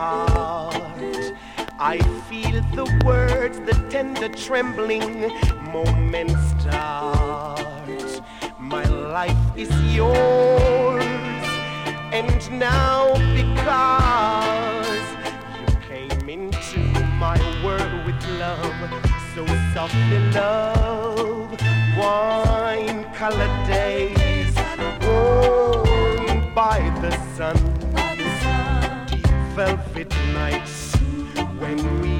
heart. I feel the words, the tender trembling moments start. My life is yours, and now because you came into my world with love, so softly love, wine-colored days, warmed by the sun, deep velvet nights when we